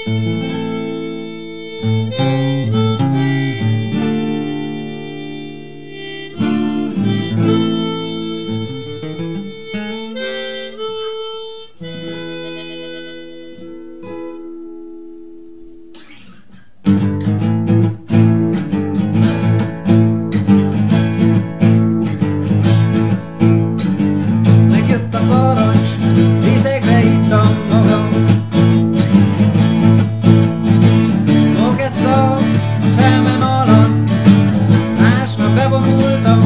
Megjött a karancs, részegbe ittam magam. Fogeszal a szemem alatt, másnap bevonultam.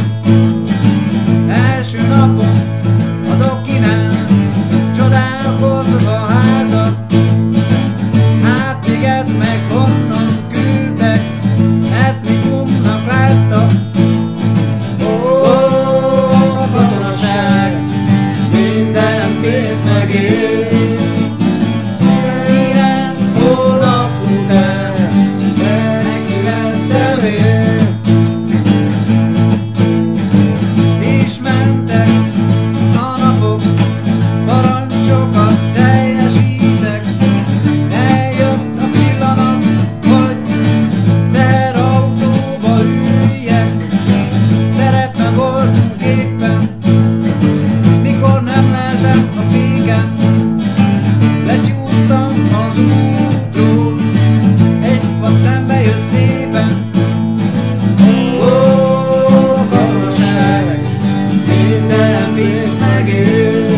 Első napon a dokkinál csodálkozva álltak. Hát téged meg honnan küldtek, etnikumnak láttak. A katonaság minden kész megér. 9 hónap után megszülettem én. És mentek a napok, parancsokat teljesítek. Eljött a pillanat, hogy teherautóba üljek. Terepen voltunk éppen, mikor nem leltem a féken. Lecsúsztam az útról, egy fasz szembe jött szépen. A katonaság minden pénz megér.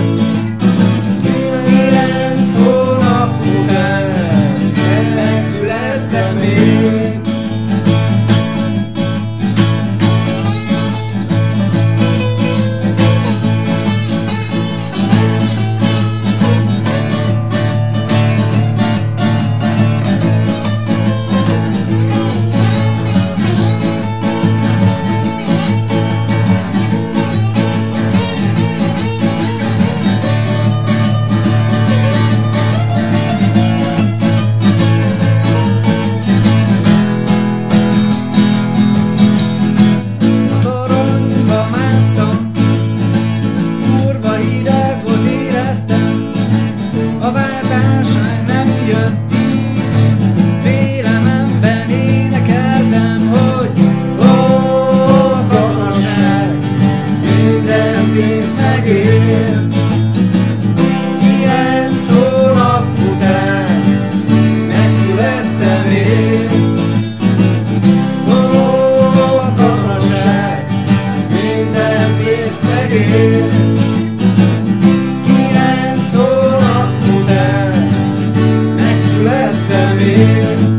9 hónap után megszülettem én. Toronyba másztam, kurva hideg volt, éreztem. A váltásság nem jött így, félelemben énekeltem, hogy a katonaság minden pénz megér. 9 hónap után megszülettem én. A katonaság minden pénz megér. 9 hónap után megszülettem én.